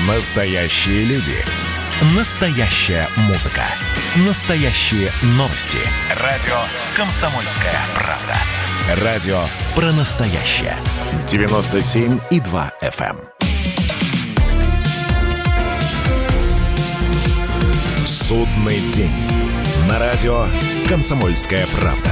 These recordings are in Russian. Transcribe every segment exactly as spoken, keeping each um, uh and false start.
Настоящие люди. Настоящая музыка. Настоящие новости. Радио «Комсомольская правда». Радио про настоящее. девяносто семь и два эф эм. Судный день. На радио «Комсомольская правда».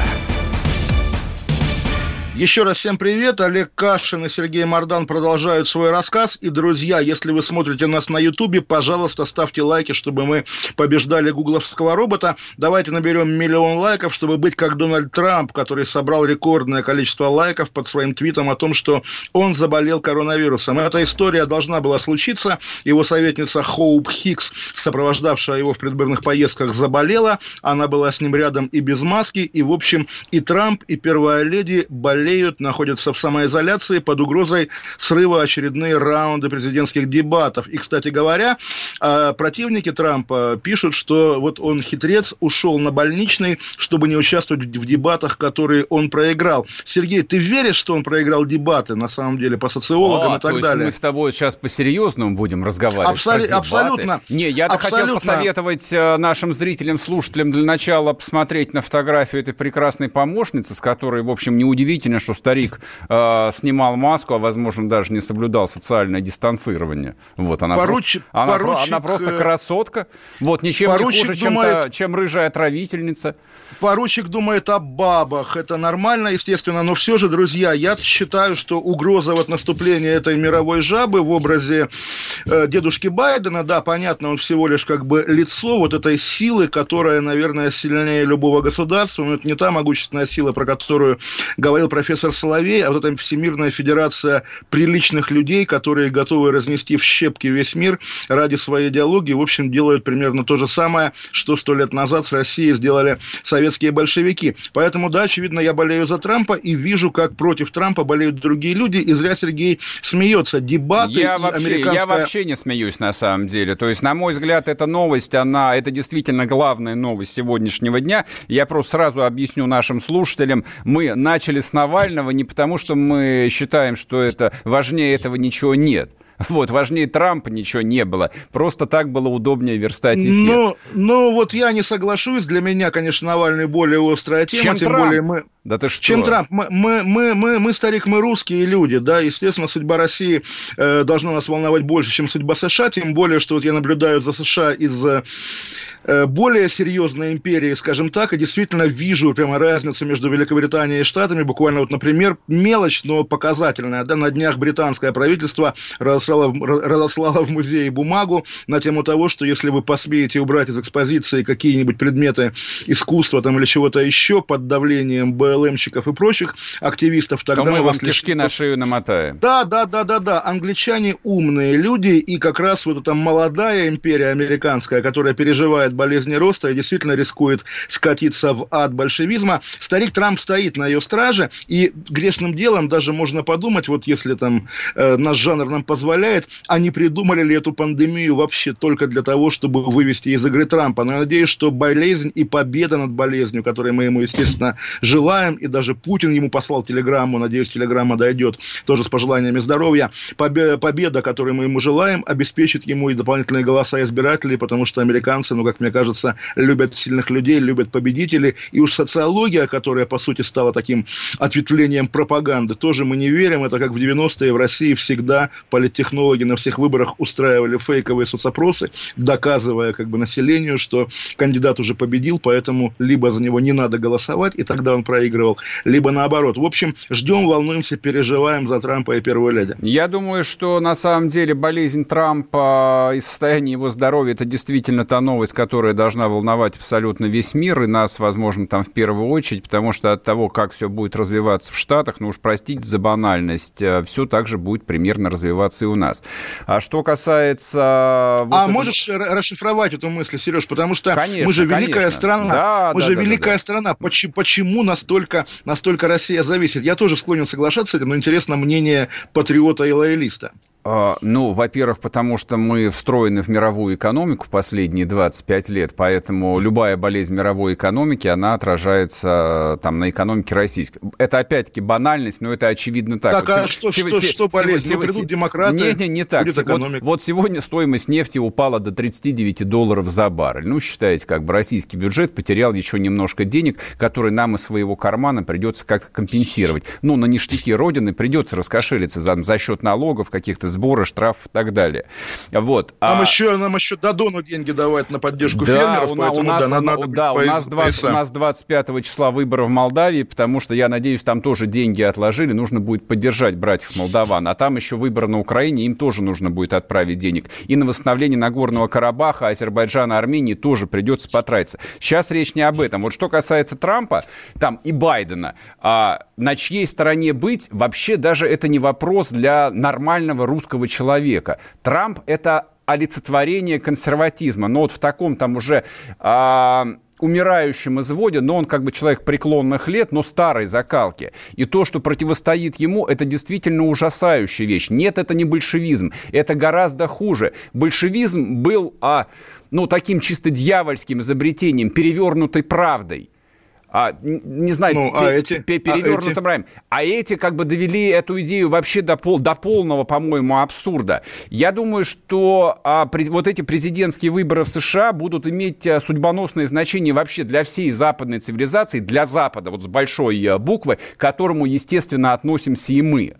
Еще раз всем привет, Олег Кашин и Сергей Мордан продолжают свой рассказ. И, друзья, если вы смотрите нас на Ютубе, пожалуйста, ставьте лайки, чтобы мы побеждали гугловского робота. Давайте наберем миллион лайков, чтобы быть как Дональд Трамп, который собрал рекордное количество лайков под своим твитом о том, что он заболел коронавирусом. Эта история должна была случиться. Его советница Хоуп Хикс, сопровождавшая его в предвыборных поездках, заболела. Она была с ним рядом и без маски. И, в общем, и Трамп, и первая леди болели. Находятся в самоизоляции под угрозой срыва очередные раунды президентских дебатов. И, кстати говоря, противники Трампа пишут, что вот он, хитрец, ушел на больничный, чтобы не участвовать в дебатах, которые он проиграл. Сергей, ты веришь, что он проиграл дебаты, на самом деле, по социологам а, и так то есть далее? Мы с тобой сейчас по-серьезному будем разговаривать. Абсолют, абсолютно. Не, я-то хотел посоветовать нашим зрителям, слушателям для начала посмотреть на фотографию этой прекрасной помощницы, с которой, в общем, неудивительно, что старик э, снимал маску, а, возможно, даже не соблюдал социальное дистанцирование. Вот, она, поручик, просто, она, поручик, она просто красотка. Вот, ничем не хуже, чем, думает, чем рыжая отравительница. Поручик думает о бабах. Это нормально, естественно, но все же, друзья, я считаю, что угроза вот наступления этой мировой жабы в образе э, дедушки Байдена, да, понятно, он всего лишь как бы лицо вот этой силы, которая, наверное, сильнее любого государства, но это не та могущественная сила, про которую говорил профессор Соловей, а вот эта Всемирная Федерация приличных людей, которые готовы разнести в щепки весь мир ради своей идеологии, в общем, делают примерно то же самое, что сто лет назад с Россией сделали советские большевики. Поэтому, да, очевидно, я болею за Трампа и вижу, как против Трампа болеют другие люди, и зря Сергей смеется. Дебаты я и вообще, американская... Я вообще не смеюсь, на самом деле. То есть, на мой взгляд, эта новость, она, это действительно главная новость сегодняшнего дня. Я просто сразу объясню нашим слушателям. Мы начали с Навального не потому, что мы считаем, что это важнее этого ничего нет. Вот, важнее Трампа ничего не было. Просто так было удобнее верстать эфир. Ну, ну, вот я не соглашусь. Для меня, конечно, Навальный более острая тема. Чем тем Трамп? более мы... Да ты что? Чем Трамп? Мы, мы, мы, мы, мы, старик, мы русские люди, да, естественно, судьба России э, должна нас волновать больше, чем судьба США, тем более, что вот я наблюдаю за США из э, более серьезной империи, скажем так, и действительно вижу прямо разницу между Великобританией и Штатами, буквально вот, например, мелочь, но показательная, да, на днях британское правительство разослало, разослало в музее бумагу на тему того, что если вы посмеете убрать из экспозиции какие-нибудь предметы искусства там или чего-то еще под давлением бэ эл эмщиков и прочих активистов, тогда то мы вам лишь... кишки на шею намотаем. Да, да, да, да, да. Англичане умные люди, и как раз вот эта молодая империя американская, которая переживает болезни роста и действительно рискует скатиться в ад большевизма, старик Трамп стоит на ее страже, и грешным делом даже можно подумать, вот если там э, наш жанр нам позволяет, а не придумали ли эту пандемию вообще только для того, чтобы вывести из игры Трампа. Но я надеюсь, что болезнь и победа над болезнью, которой мы ему, естественно, желаем, и даже Путин ему послал телеграмму, надеюсь, телеграмма дойдет, тоже с пожеланиями здоровья. Победа, победа, которую мы ему желаем, обеспечит ему и дополнительные голоса избирателей, потому что американцы, ну, как мне кажется, любят сильных людей, любят победителей, и уж социология, которая, по сути, стала таким ответвлением пропаганды, тоже мы не верим. Это как в девяностые в России всегда политтехнологи на всех выборах устраивали фейковые соцопросы, доказывая как бы населению, что кандидат уже победил, поэтому либо за него не надо голосовать, и тогда он проигрывал, либо наоборот. В общем, ждем, волнуемся, переживаем за Трампа и первую леди. Я думаю, что на самом деле болезнь Трампа и состояние его здоровья — это действительно та новость, которая должна волновать абсолютно весь мир, и нас, возможно, там в первую очередь, потому что от того, как все будет развиваться в Штатах, ну уж простите за банальность, все так же будет примерно развиваться и у нас. А что касается... Вот а это... можешь расшифровать эту мысль, Сереж, потому что конечно, мы же великая конечно. страна, да, мы да, же да, великая да, да. страна. Почему, почему настолько настолько, настолько Россия зависит. Я тоже склонен соглашаться с этим, но интересно мнение патриота и лоялиста. Ну, во-первых, потому что мы встроены в мировую экономику последние двадцать пять лет, поэтому любая болезнь мировой экономики, она отражается там на экономике российской. Это опять-таки банальность, но это очевидно так. Так, вот, а что, сего, что, что болезнь? Сего, ну, придут демократы, не, не, не так. Вот, вот сегодня стоимость нефти упала до тридцать девять долларов за баррель. Ну, считайте, как бы российский бюджет потерял еще немножко денег, которые нам из своего кармана придется как-то компенсировать. Ну, на ништяки Родины придется раскошелиться за, за счет налогов, каких-то сборы, штраф и так далее. Вот. Нам, а... еще, нам еще Додону деньги давать на поддержку да, фермеров, у, поэтому у нас, да, надо да, у нас, двадцать, у нас двадцать пятого числа выборы в Молдавии, потому что, я надеюсь, там тоже деньги отложили, нужно будет поддержать братьев молдаван. А там еще выборы на Украине, им тоже нужно будет отправить денег. И на восстановление Нагорного Карабаха, Азербайджана, Армении тоже придется потратиться. Сейчас речь не об этом. Вот что касается Трампа там, и Байдена, а, на чьей стороне быть, вообще даже это не вопрос для нормального русского человека. человека. Трамп – это олицетворение консерватизма, но вот в таком там уже а, умирающем изводе, но он как бы человек преклонных лет, но старой закалки. И то, что противостоит ему, это действительно ужасающая вещь. Нет, это не большевизм, это гораздо хуже. Большевизм был а, ну, таким чисто дьявольским изобретением, перевернутой правдой. А, не знаю, ну, а эти? перевернутым раем. А эти как бы довели эту идею вообще до, пол, до полного, по-моему, абсурда. Я думаю, что а, при, вот эти президентские выборы в США будут иметь а, судьбоносное значение вообще для всей западной цивилизации, для Запада, вот с большой а, буквы, к которому, естественно, относимся и мы.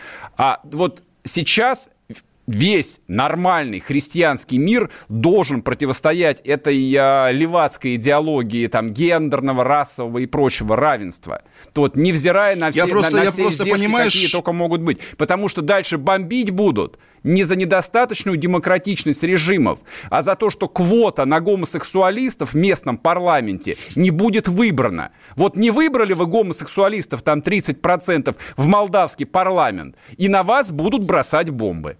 А вот сейчас... Весь нормальный христианский мир должен противостоять этой э, левацкой идеологии там, гендерного, расового и прочего равенства. То вот, невзирая на все, просто, на, на все издержки, понимаешь... какие только могут быть. Потому что дальше бомбить будут не за недостаточную демократичность режимов, а за то, что квота на гомосексуалистов в местном парламенте не будет выбрана. Вот не выбрали вы гомосексуалистов там тридцать процентов в молдавский парламент, и на вас будут бросать бомбы.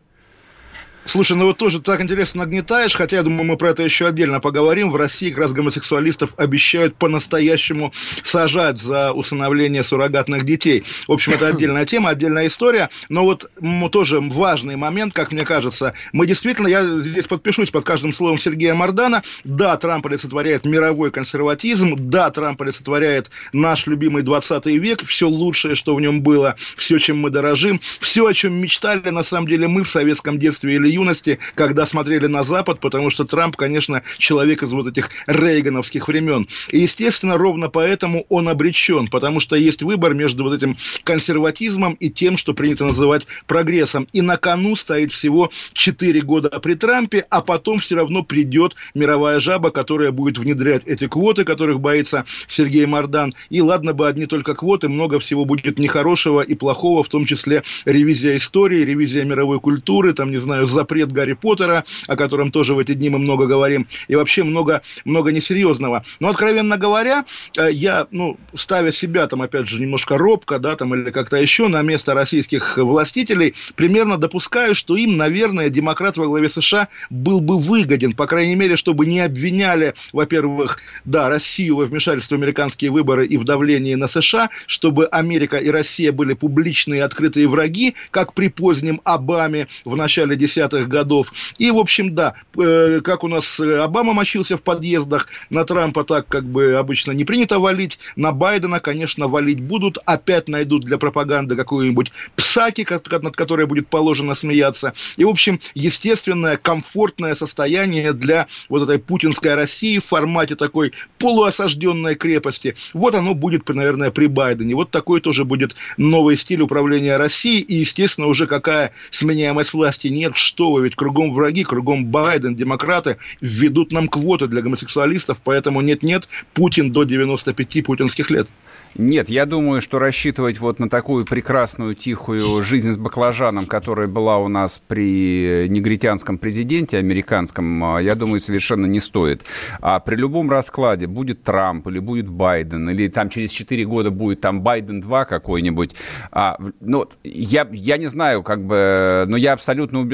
Слушай, ну вот тоже так интересно нагнетаешь, хотя, я думаю, мы про это еще отдельно поговорим. В России как раз гомосексуалистов обещают по-настоящему сажать за усыновление суррогатных детей. В общем, это отдельная тема, отдельная история. Но вот тоже важный момент, как мне кажется. Мы действительно, я здесь подпишусь под каждым словом Сергея Мардана. Да, Трамп олицетворяет мировой консерватизм. Да, Трамп олицетворяет наш любимый двадцатый век. Все лучшее, что в нем было. Все, чем мы дорожим. Все, о чем мечтали, на самом деле, мы в советском детстве или юности, когда смотрели на Запад, потому что Трамп, конечно, человек из вот этих рейгановских времен. И, естественно, ровно поэтому он обречен, потому что есть выбор между вот этим консерватизмом и тем, что принято называть прогрессом. И на кону стоит всего четыре года при Трампе, а потом все равно придет мировая жаба, которая будет внедрять эти квоты, которых боится Сергей Мардан. И ладно бы одни только квоты, много всего будет нехорошего и плохого, в том числе ревизия истории, ревизия мировой культуры, там, не знаю, запрет Гарри Поттера, о котором тоже в эти дни мы много говорим, и вообще много, много несерьезного. Но, откровенно говоря, я, ну, ставя себя, там, опять же, немножко робко, да, там, или как-то еще на место российских властителей, примерно допускаю, что им, наверное, демократ во главе США был бы выгоден, по крайней мере, чтобы не обвиняли, во-первых, да, Россию во вмешательство в американские выборы и в давлении на США, чтобы Америка и Россия были публичные открытые враги, как при позднем Обаме в начале десятых годов. И, в общем, да, э, как у нас Обама мочился в подъездах, на Трампа так, как бы, обычно не принято валить, на Байдена, конечно, валить будут, опять найдут для пропаганды какую-нибудь псаки, над которой будет положено смеяться. И, в общем, естественное, комфортное состояние для вот этой путинской России в формате такой полуосажденной крепости. Вот оно будет, наверное, при Байдене. Вот такой тоже будет новый стиль управления Россией. И, естественно, уже какая сменяемость власти нет, что вы, ведь кругом враги, кругом Байден, демократы введут нам квоты для гомосексуалистов, поэтому нет-нет, Путин до девяноста пяти путинских лет. Нет, я думаю, что рассчитывать вот на такую прекрасную, тихую жизнь с баклажаном, которая была у нас при негритянском президенте американском, я думаю, совершенно не стоит. А при любом раскладе, будет Трамп или будет Байден, или там через четыре года будет там Байден два какой-нибудь, а, ну, я, я не знаю, как бы, но я абсолютно убежден,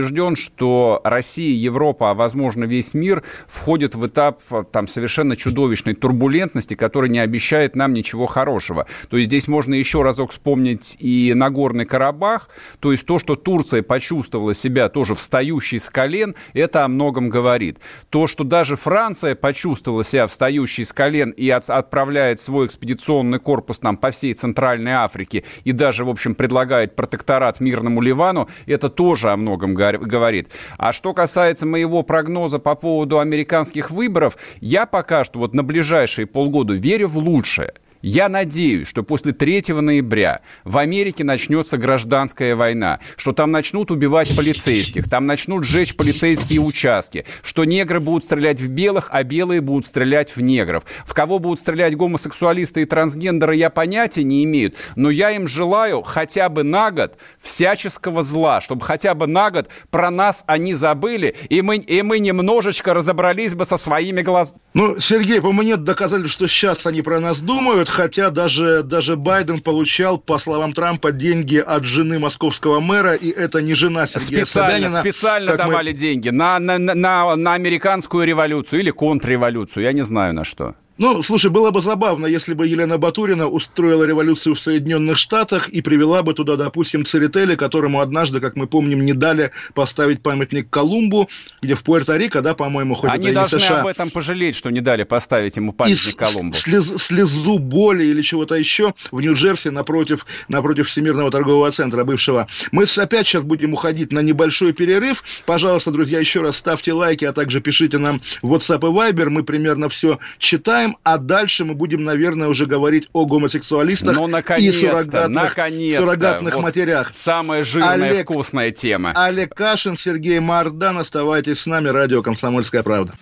что Россия, Европа, а возможно весь мир входит в этап там совершенно чудовищной турбулентности, которая не обещает нам ничего хорошего. То есть здесь можно еще разок вспомнить и Нагорный Карабах, то есть то, что Турция почувствовала себя тоже встающей с колен, это о многом говорит. То, что даже Франция почувствовала себя встающей с колен и от, отправляет свой экспедиционный корпус там по всей Центральной Африке и даже, в общем, предлагает протекторат мирному Ливану, это тоже о многом говорит. А что касается моего прогноза по поводу американских выборов, я пока что вот на ближайшие полгода верю в лучшее. Я надеюсь, что после третьего ноября в Америке начнется гражданская война, что там начнут убивать полицейских, там начнут сжечь полицейские участки, что негры будут стрелять в белых, а белые будут стрелять в негров. В кого будут стрелять гомосексуалисты и трансгендеры, я понятия не имею, но я им желаю хотя бы на год всяческого зла, чтобы хотя бы на год про нас они забыли, и мы, и мы немножечко разобрались бы со своими глазами. Ну, Сергей, по-моему, нет доказательств, что сейчас они про нас думают, хотя даже, даже Байден получал, по словам Трампа, деньги от жены московского мэра, и это не жена Сергея специально, Собянина. Специально давали мы... деньги на, на, на, на американскую революцию или контрреволюцию, я не знаю на что. Ну, слушай, было бы забавно, если бы Елена Батурина устроила революцию в Соединенных Штатах и привела бы туда, допустим, Церетели, которому однажды, как мы помним, не дали поставить памятник Колумбу, где в Пуэрто-Рико, да, по-моему, хоть Они это должны США. Об этом пожалеть, что не дали поставить ему памятник и Колумбу. Слез, слезу боли или чего-то еще в Нью-Джерси напротив, напротив Всемирного торгового центра бывшего. Мы опять сейчас будем уходить на небольшой перерыв. Пожалуйста, друзья, еще раз ставьте лайки, а также пишите нам в WhatsApp и Viber. Мы примерно все читаем. А дальше мы будем, наверное, уже говорить о гомосексуалистах ну, и суррогатных, наконец-то. суррогатных вот матерях. Самая жирная, Олег, вкусная тема. Олег Кашин, Сергей Мардан. Оставайтесь с нами. Радио «Комсомольская правда».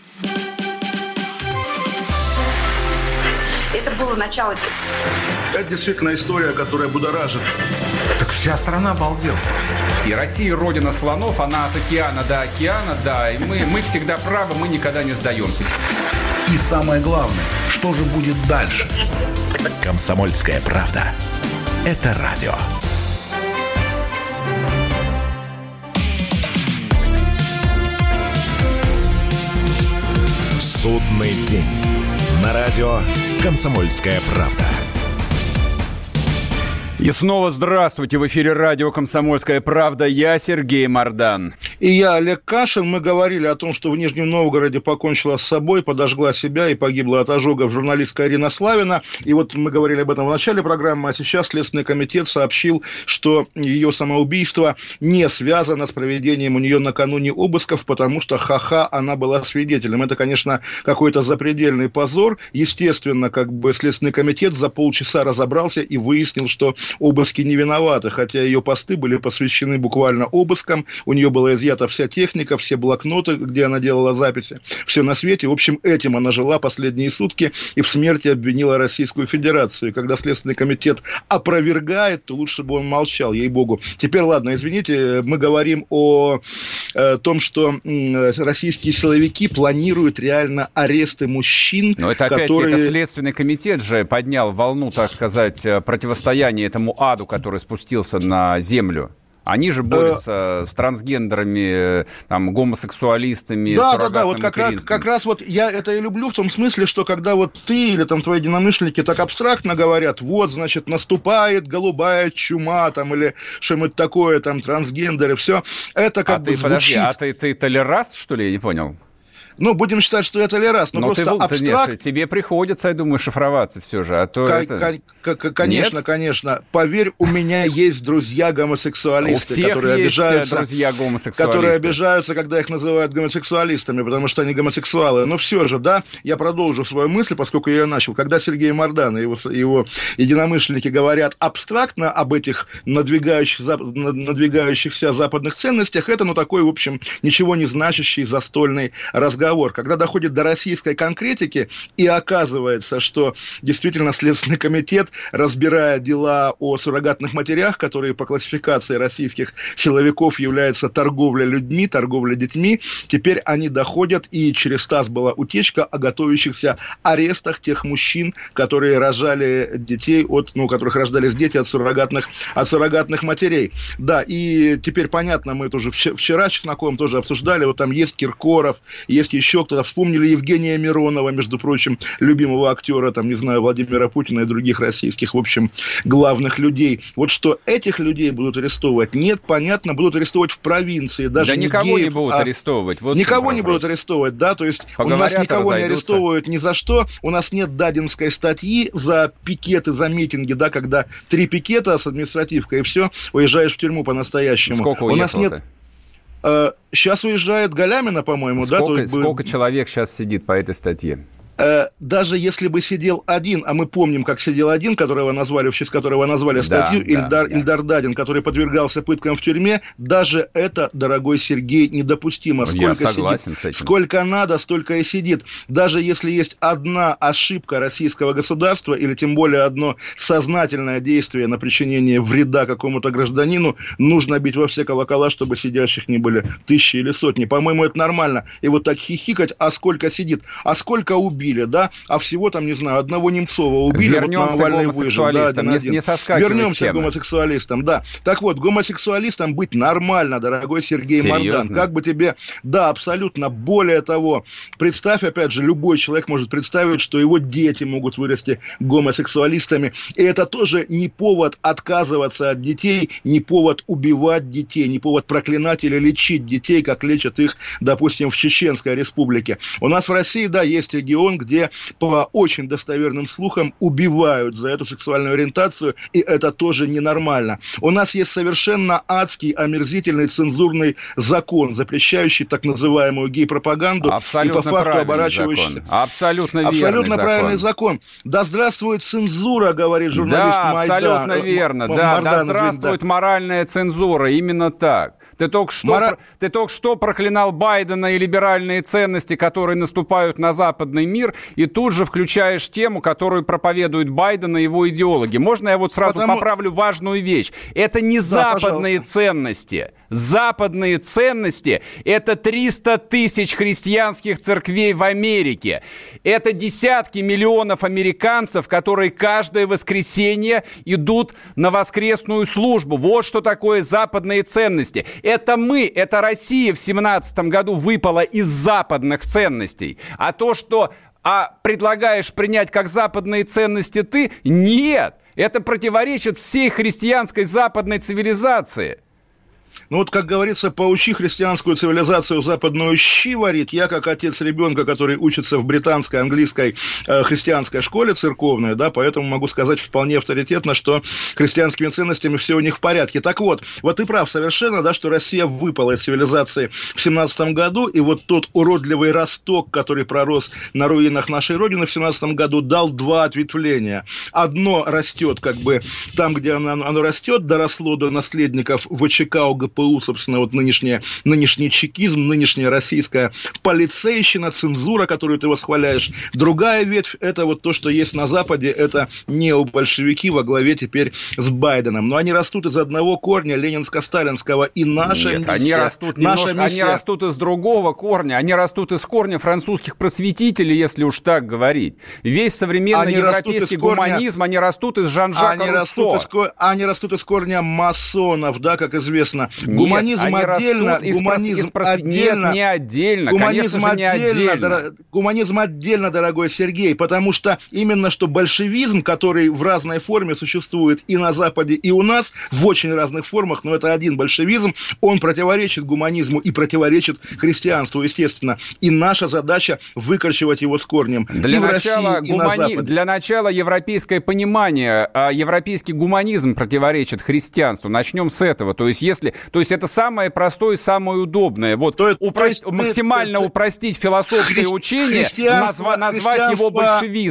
Это было начало. Это действительно история, которая будоражит. Так вся страна обалдела. И Россия родина слонов, она от океана до океана, да, и мы, мы всегда правы, мы никогда не сдаемся. И самое главное, что же будет дальше? «Комсомольская правда». Это радио. Судный день. На радио «Комсомольская правда». И снова здравствуйте. В эфире радио «Комсомольская правда». Я Сергей Мардан. И я, Олег Кашин. Мы говорили о том, что в Нижнем Новгороде покончила с собой, подожгла себя и погибла от ожогов журналистка Ирина Славина. И вот мы говорили об этом в начале программы, а сейчас Следственный комитет сообщил, что ее самоубийство не связано с проведением у нее накануне обысков, потому что ха-ха, она была свидетелем. Это, конечно, какой-то запредельный позор. Естественно, как бы Следственный комитет за полчаса разобрался и выяснил, что обыски не виноваты, хотя ее посты были посвящены буквально обыскам. У нее была изъята вся техника, все блокноты, где она делала записи, все на свете. В общем, этим она жила последние сутки и в смерти обвинила Российскую Федерацию. И когда Следственный комитет опровергает, то лучше бы он молчал, ей-богу. Теперь, ладно, извините, мы говорим о, о том, что м, российские силовики планируют реально аресты мужчин. Но это опять которые... это Следственный комитет же поднял волну, так сказать, противостояния этому аду, который спустился на землю. Они же борются с трансгендерами, там, гомосексуалистами, да, суррогатным да, да, вот как раз, как раз вот я это и люблю в том смысле, что когда вот ты или там твои единомышленники так абстрактно говорят, вот, значит, наступает голубая чума, там, или что-нибудь такое, там, трансгендеры, все, это как а бы ты, звучит... Подожди, а ты, ты толераст, что ли, я не понял? Ну, будем считать, что это толеранс, но, но просто ты, абстракт... Нет, тебе приходится, я думаю, шифроваться все же, а то к- это... к- к- конечно, нет? конечно. Поверь, у меня есть друзья-гомосексуалисты, у всех которые есть обижаются, друзья-гомосексуалисты. которые обижаются, когда их называют гомосексуалистами, потому что они гомосексуалы. Но все же, да, я продолжу свою мысль, поскольку я ее начал. Когда Сергей Мардан и его, его единомышленники говорят абстрактно об этих надвигающих, надвигающихся западных ценностях, это, ну, такой, в общем, ничего не значащий застольный разговор. разговор. Когда доходит до российской конкретики, и оказывается, что действительно Следственный комитет, разбирая дела о суррогатных матерях, которые по классификации российских силовиков являются торговля людьми, торговля детьми, теперь они доходят, и через ТАСС была утечка о готовящихся арестах тех мужчин, которые рожали детей, от, ну, у которых рождались дети от суррогатных, от суррогатных матерей. Да, и теперь понятно, мы это уже вчера с Чесноковым тоже обсуждали, вот там есть Киркоров, есть еще кто-то, вспомнили Евгения Миронова, между прочим, любимого актера, там, не знаю, Владимира Путина и других российских, в общем, главных людей. Вот что этих людей будут арестовывать, нет, понятно, будут арестовывать в провинции. Даже да не никого геев, не будут а... арестовывать. Вот никого не будут арестовывать, да, то есть поговорят, у нас никого разойдутся. Не арестовывают ни за что, у нас нет дадинской статьи за пикеты, за митинги, да, когда три пикета с административкой, и все, уезжаешь в тюрьму по-настоящему. Сколько у нас нет... Э, сейчас уезжает Галямина, по-моему, сколько, да? То есть, сколько человек сейчас сидит по этой статье? Даже если бы сидел один, а мы помним, как сидел один, которого назвали, в честь которого назвали статью, да, Ильдар, да, Ильдар Дадин, который подвергался пыткам в тюрьме, даже это, дорогой Сергей, недопустимо. Сколько Я согласен сидит, с этим. Сколько надо, столько и сидит. Даже если есть одна ошибка российского государства, или тем более одно сознательное действие на причинение вреда какому-то гражданину, нужно бить во все колокола, чтобы сидящих не были тысячи или сотни. По-моему, это нормально. И вот так хихикать, а сколько сидит, а сколько убили, да, а всего там, не знаю, одного Немцова убили, вернемся вот Навальный к гомосексуалистам, выжил, да, не, не соскакивай Вернемся к гомосексуалистам, да. Так вот, гомосексуалистам быть нормально, дорогой Сергей Серьезно? Мардан. Как бы тебе, да, абсолютно, более того, представь, опять же, любой человек может представить, что его дети могут вырасти гомосексуалистами, и это тоже не повод отказываться от детей, не повод убивать детей, не повод проклинать или лечить детей, как лечат их, допустим, в Чеченской Республике. У нас в России, да, есть регион, где по очень достоверным слухам убивают за эту сексуальную ориентацию, и это тоже ненормально. У нас есть совершенно адский, омерзительный, цензурный закон, запрещающий так называемую гей-пропаганду. Абсолютно и по факту оборачивающийся... закон. Абсолютно верный Абсолютно закон. правильный закон. Да здравствует цензура, говорит журналист да, Майдан. абсолютно верно. М- да, Мардан, да здравствует извините, моральная цензура. Именно так. Ты только, что, Мора... ты только что проклинал Байдена и либеральные ценности, которые наступают на западный мир, и тут же включаешь тему, которую проповедует Байден и его идеологи. Можно я вот сразу Потому... поправлю важную вещь? Это не да, западные пожалуйста. ценности. Западные ценности – это триста тысяч христианских церквей в Америке. Это десятки миллионов американцев, которые каждое воскресенье идут на воскресную службу. Вот что такое западные ценности. Это мы, это Россия в семнадцатом году выпала из западных ценностей. А то, что а предлагаешь принять как западные ценности ты, нет. Это противоречит всей христианской западной цивилизации. Ну вот, как говорится, поучи христианскую цивилизацию западную щи варить. Я, как отец ребенка, который учится в британской, английской э, христианской школе церковной, да, поэтому могу сказать вполне авторитетно, что христианскими ценностями все у них в порядке. Так вот, вот ты прав совершенно, да, что Россия выпала из цивилизации в семнадцатом году, и вот тот уродливый росток, который пророс на руинах нашей Родины в семнадцатом году, дал два ответвления. Одно растет, как бы, там, где оно, оно растет, доросло до наследников ВЧК, ОГПУ, собственно, вот нынешняя, нынешний чекизм, нынешняя российская полицейщина, цензура, которую ты восхваляешь. Другая ветвь – это вот то, что есть на Западе, это необольшевики во главе теперь с Байденом. Но они растут из одного корня ленинско-сталинского, и наша Нет, миссия... они растут, наша немножко, миссия... они растут из другого корня, они растут из корня французских просветителей, если уж так говорить. Весь современный они европейский гуманизм, корня... они растут из Жан-Жака они Руссо. Растут из... Они растут из корня масонов, да, как известно. Гуманизм Нет, отдельно, из гуманизм из прос... отдельно. Нет, не отдельно, гуманизм конечно же, не отдельно. Дор... Гуманизм отдельно, дорогой Сергей, потому что именно что большевизм, который в разной форме существует и на Западе, и у нас, в очень разных формах, но это один большевизм, он противоречит гуманизму и противоречит христианству, естественно. И наша задача выкорчевать его с корнем. Для, и начала, в России, гумани... и на Западе. Для начала европейское понимание, а европейский гуманизм противоречит христианству. Начнем с этого. То есть, если... То есть это самое простое, самое удобное. Вот то, упро... то есть, максимально ты, упростить философское хри... учение, назва... назвать его большевизмом.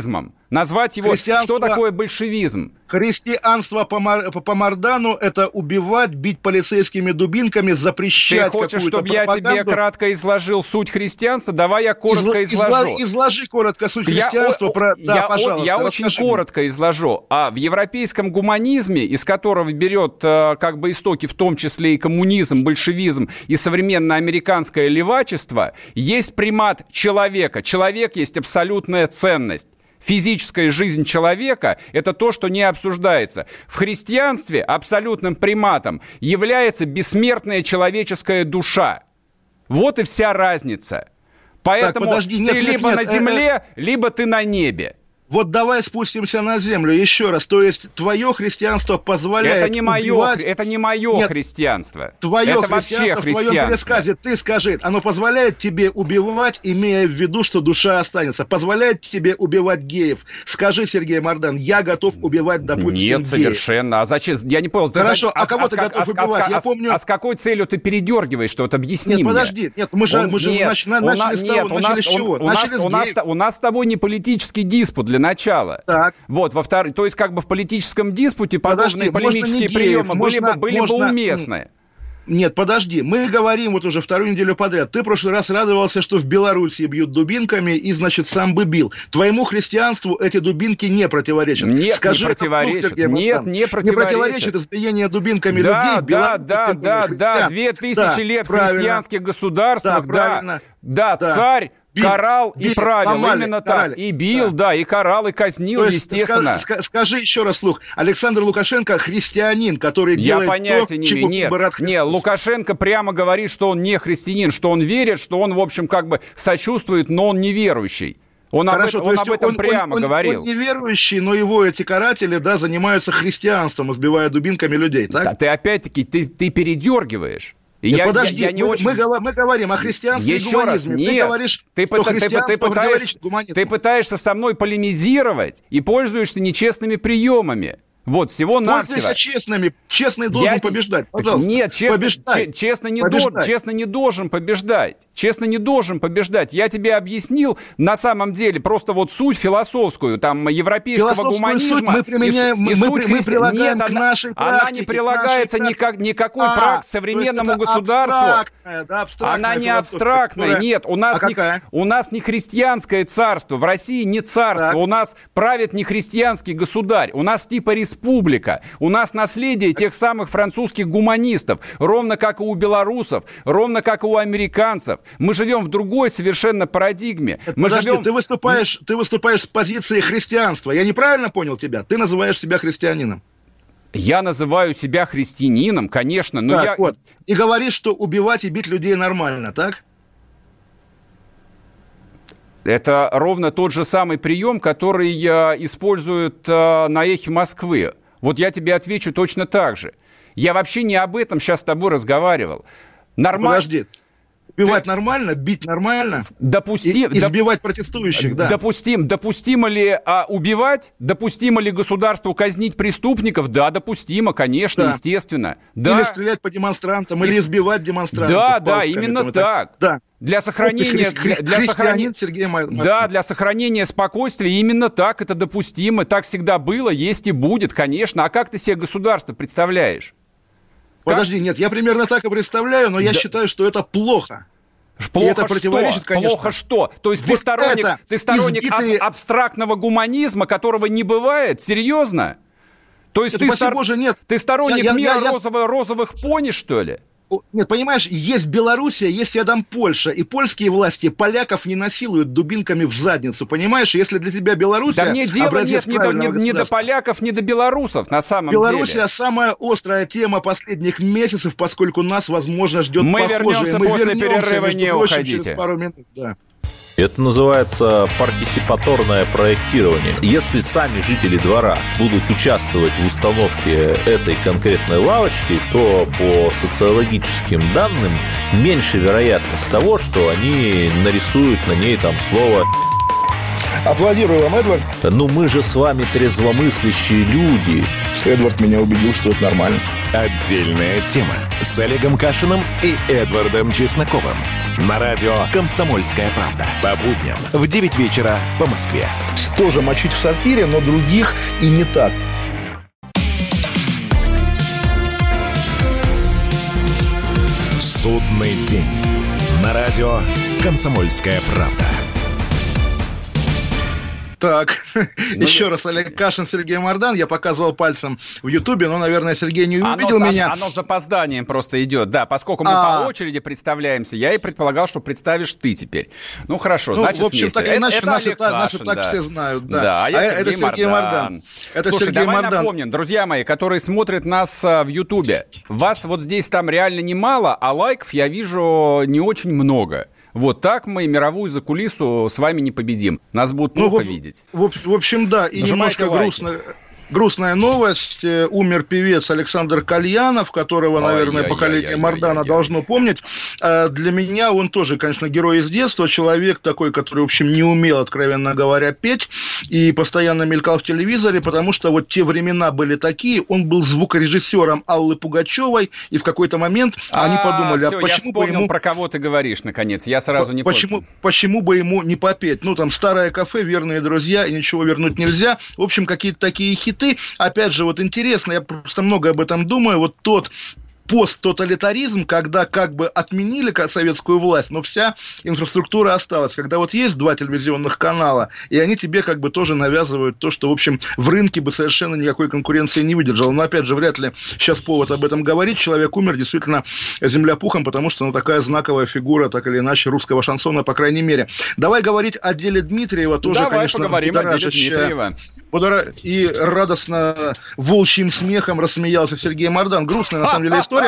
Назвать его, что такое большевизм? Христианство по, Мар... по Мардану – это убивать, бить полицейскими дубинками, запрещать. Ты хочешь, чтобы пропаганду. Я тебе кратко изложил суть христианства? Давай я коротко Изла... изложу. Изла... Изложи коротко суть христианства. Я, про... да, я, пожалуйста, я очень коротко изложу. А в европейском гуманизме, из которого берет как бы истоки, в том числе и коммунизм, большевизм и современное американское левачество, есть примат человека. Человек есть абсолютная ценность. Физическая жизнь человека – это то, что не обсуждается. В христианстве абсолютным приматом является бессмертная человеческая душа. Вот и вся разница. Поэтому так, подожди, нет, ты нет, либо нет, на земле, э, э... либо ты на небе. Вот давай спустимся на землю еще раз. То есть твое христианство позволяет это не мое, убивать... Это не мое Нет, христианство. Твое это христианство вообще в христианство. твоем пересказе ты скажи, оно позволяет тебе убивать, имея в виду, что душа останется. Позволяет тебе убивать геев. Скажи, Сергей Мардан, я готов убивать, допустим, Нет, геев. совершенно. А зачем? Я не понял. Хорошо, а, а кого а, ты а, готов а, убивать? А, я а, помню... а с какой целью ты передергиваешь, что-то объясни Нет, мне. подожди. Нет, мы же, он, мы же нет, нач, на, начали, с, нет, того, у начали нас, с чего? У, начали нас, у, нас, у нас с тобой не политический диспут для начала. Так. Вот, во-вторых, то есть как бы в политическом диспуте подобные подожди, полемические геев, приемы можно, были бы, были можно... бы уместны. Нет, подожди, мы говорим вот уже вторую неделю подряд. Ты в прошлый раз радовался, что в Белоруссии бьют дубинками, и, значит, сам бы бил. Твоему христианству эти дубинки не противоречат. Нет, Скажи, не противоречат. Нет, Нет, не противоречат. Не противоречит избиение дубинками да, людей. Да, да, да, да, две тысячи да, лет в правильно. христианских государствах, да, да, да, да, царь бил, карал бил, и правил, ломали, именно карали. так. И бил, да. да, и карал, и казнил, есть, естественно. Ска- скажи еще раз вслух. Александр Лукашенко христианин, который Я делает понятия то, не чему имею. бы рад Христос. Нет, Лукашенко прямо говорит, что он не христианин, что он верит, что он, в общем, как бы сочувствует, но он неверующий. Он Хорошо, об, он об этом он, прямо он, говорил. Он неверующий, но его эти каратели, да, занимаются христианством, избивая дубинками людей, так? Да, ты опять-таки, ты, ты передергиваешь. Нет, я, подожди, я, я не мы, очень... мы, мы говорим о христианстве Еще и гуманизме. Раз, нет, ты говоришь, ты, что ты, христианство ты, ты, пытаешь, гуманизму. Ты пытаешься со мной полемизировать и пользуешься нечестными приемами. Вот, всего-навсего. Пользуйся честными. Честный должен я... побеждать, пожалуйста. Нет, честно, ч- честно, не до... честно не должен побеждать. Честно не должен побеждать. Я тебе объяснил на самом деле просто вот суть философскую, там, европейского гуманизма. Суть мы применяем, и, и мы, суть мы христи... прилагаем Нет, к она, нашей практике, она не прилагается никак, никакой а, практике современному государству. Абстрактная, да, абстрактная она не абстрактная, которая... нет. У нас, а не, у нас не христианское царство, в России не царство, так. У нас правит не христианский государь, у нас типа республика. У нас наследие тех самых французских гуманистов, ровно как и у белорусов, ровно как и у американцев. Мы живем в другой совершенно парадигме. Мы Подожди, живем... ты выступаешь, ты выступаешь с позиции христианства. Я неправильно понял тебя? Ты называешь себя христианином. Я называю себя христианином, конечно, но так, я... Вот. И говоришь, что убивать и бить людей нормально, так? Это ровно тот же самый прием, который используют на «Эхе Москвы». Вот я тебе отвечу точно так же. Я вообще не об этом сейчас с тобой разговаривал. Нормально. Подожди. Убивать Ты... нормально, бить нормально, Допустим... и избивать протестующих, да. Допустим... Допустимо ли а, убивать? Допустимо ли государству казнить преступников? Да, допустимо, конечно, да. естественно. Да. Или стрелять по демонстрантам, и... или избивать демонстрантов. Да, да, именно так. Да. Для сохранения, хри- хри- для, сохранения, Сергей Маркович. Да, для сохранения спокойствия именно так это допустимо, так всегда было, есть и будет, конечно. А как ты себе государство представляешь? Подожди, как? Нет, я примерно так и представляю, но я да. считаю, что это плохо. Плохо и это противоречит, что? конечно. Плохо что? То есть вот ты сторонник, ты сторонник избитые... аб- абстрактного гуманизма, которого не бывает? Серьезно? То есть это, ты, стор... Боже, нет. ты сторонник я, я, мира я, я... розовых, розовых пони, что ли? Нет, понимаешь, есть Белоруссия, есть рядом Польша, и польские власти поляков не насилуют дубинками в задницу, понимаешь? Если для тебя Белоруссия... Да мне дела нет ни до, ни, ни до поляков, ни до белорусов, на самом Белоруссия деле. Белоруссия самая острая тема последних месяцев, поскольку нас, возможно, ждет мы похожее. Вернемся мы после вернемся, перерыва, не прочим, уходите. Через пару минут, да. Это называется партисипаторное проектирование. Если сами жители двора будут участвовать в установке этой конкретной лавочки, то по социологическим данным меньше вероятность того, что они нарисуют на ней там слово... Аплодирую вам, Эдвард. Ну мы же с вами трезвомыслящие люди. Эдвард меня убедил, что это нормально. Отдельная тема. с Олегом Кашиным и Эдвардом Чесноковым. На радио «Комсомольская правда». По будням в девять вечера по Москве. Тоже мочить в сортире, но других и не так. Судный день. На радио «Комсомольская правда». Так, ну, еще раз, Олег Кашин, Сергей Мордан. Я показывал пальцем в Ютубе, но, наверное, Сергей не увидел оно, меня. Оно с запозданием просто идет, да, поскольку мы а... по очереди представляемся, я и предполагал, что представишь ты теперь. Ну, хорошо, ну, значит, в общем, вместе. так или иначе, это, наши, это так, Кашин, наши так да. все знают. Да, да а я а Сергей, это Сергей Мордан. Мордан. Это Слушай, Сергей давай Мордан. напомним, друзья мои, которые смотрят нас в Ютубе, вас вот здесь там реально немало, а лайков я вижу не очень много. Вот так мы мировую закулису с вами не победим. Нас будут плохо ну, в, видеть. В, в общем, да, и Нажимайте немножко лайки. грустно. Грустная новость. Умер певец Александр Кальянов, которого, наверное, Ой, поколение Мордана должно помнить. Для меня он тоже, конечно, герой из детства. Человек такой, который, в общем, не умел, откровенно говоря, петь. И постоянно мелькал в телевизоре, потому что вот те времена были такие. Он был звукорежиссером Аллы Пугачевой. И в какой-то момент а, они подумали, все, а почему я вспомнил, бы ему... про кого ты говоришь, наконец. Я сразу не почему, понял. Почему бы ему не попеть? Ну, там, старое кафе, верные друзья, и ничего вернуть нельзя. В общем, какие-то такие хиты. Опять же, вот интересно, я просто много об этом думаю, вот тот посттоталитаризм, когда как бы отменили советскую власть, но вся инфраструктура осталась. Когда вот есть два телевизионных канала, и они тебе как бы тоже навязывают то, что, в общем, в рынке бы совершенно никакой конкуренции не выдержало. Но, опять же, вряд ли сейчас повод об этом говорить. Человек умер действительно земля пухом, потому что, ну, такая знаковая фигура, так или иначе, русского шансона, по крайней мере. Давай говорить о деле Дмитриева. Тоже, Давай конечно, поговорим о деле Дмитриева. И радостно волчьим смехом рассмеялся Сергей Мордан. Грустная, на самом деле, история.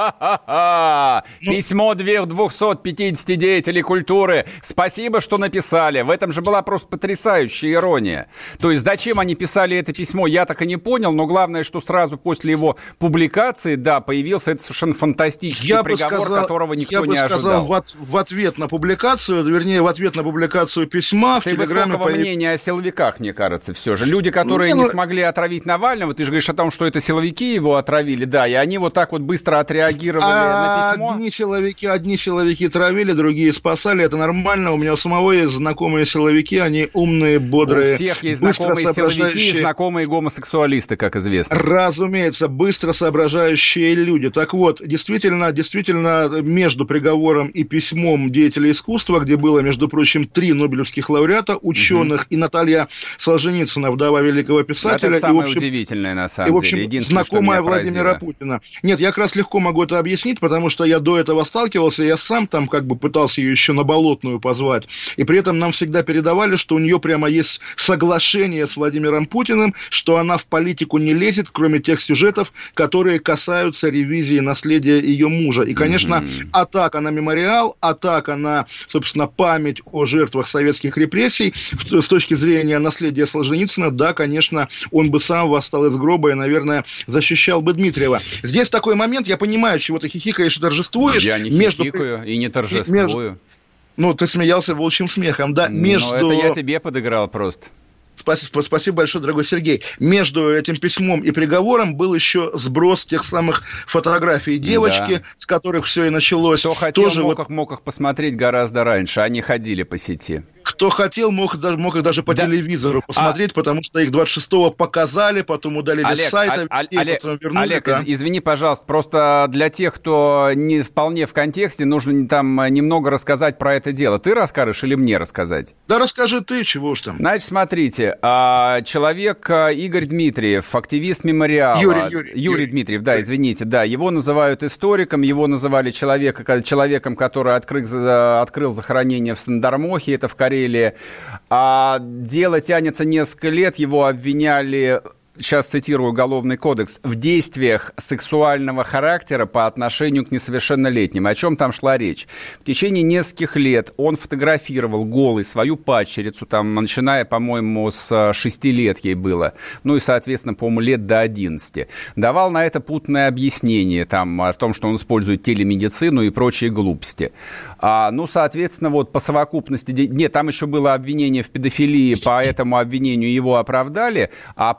Письмо двухсот пятидесяти деятелей культуры. Спасибо, что написали. В этом же была просто потрясающая ирония. То есть, зачем они писали это письмо, я так и не понял. Но главное, что сразу после его публикации, да, появился этот совершенно фантастический я приговор, сказал, которого никто не ожидал. Я бы сказал, в, от, в ответ на публикацию, вернее, в ответ на публикацию письма ты в Телеграме... высокого появ... мнения о силовиках, мне кажется, все же. Люди, которые не, не ну... смогли отравить Навального, ты же говоришь о том, что это силовики его отравили, да, и они вот так вот быстро отреагировали а на письмо. Одни силовики, одни силовики травили, другие спасали, это нормально. У меня у самого есть знакомые силовики, они умные, бодрые. У всех есть знакомые силовики и знакомые гомосексуалисты, как известно. Разумеется, быстро соображающие люди. Так вот, действительно, действительно, между приговором и письмом деятелей искусства, где было, между прочим, три нобелевских лауреата, ученых, угу. и Наталья Солженицына, вдова великого писателя. Это самое и, в общем, удивительное, на самом и, в общем, деле. знакомая Владимира Путина. Нет, я как раз легко могу это объяснить, потому что я до этого сталкивался, я сам там как бы пытался ее еще на Болотную позвать, и при этом нам всегда передавали, что у нее прямо есть соглашение с Владимиром Путиным, что она в политику не лезет, кроме тех сюжетов, которые касаются ревизии наследия ее мужа. И, конечно, mm-hmm. атака на мемориал, атака на, собственно, память о жертвах советских репрессий, с точки зрения наследия Солженицына, да, конечно, он бы сам восстал из гроба и, наверное, защищал бы Дмитриева. Здесь такой момент, я понимаю, чего ты хихикаешь и торжествуешь. Я не между... хихикаю и не торжествую. Между... Ну, ты смеялся волчьим смехом, да? Между... Ну, это я тебе подыграл просто. Спасибо, спасибо большое, дорогой Сергей. Между этим письмом и приговором был еще сброс тех самых фотографий девочки, да. с которых все и началось. Кто хотел, Тоже мог, вот... их, мог их посмотреть гораздо раньше, они ходили по сети. Кто хотел, мог, мог их даже по да. телевизору посмотреть, а... потому что их двадцать шестого показали, потом удалили Олег, с сайта, а, везде, Олег, потом вернули. Олег, да. извини, пожалуйста, просто для тех, кто не вполне в контексте, нужно там немного рассказать про это дело. Ты расскажешь или мне рассказать? Да расскажи ты, чего уж там. Значит, смотрите, человек Игорь Дмитриев, активист мемориала. Юрий, Юрий, Юрий, Юрий Дмитриев, да, извините, да, его называют историком, его называли человека, человеком, который открыл, открыл захоронение в Сандармохе, это в Карелии. А дело тянется несколько лет, его обвиняли, сейчас цитирую Уголовный кодекс, в действиях сексуального характера по отношению к несовершеннолетним. О чем там шла речь? В течение нескольких лет он фотографировал голой свою падчерицу, там, начиная, по-моему, с шести лет ей было, ну и, соответственно, по-моему, лет до одиннадцати. Давал на это путное объяснение там, о том, что он использует телемедицину и прочие глупости. А, ну, соответственно, вот по совокупности... Нет, там еще было обвинение в педофилии, по этому обвинению его оправдали, а по этим фотографиям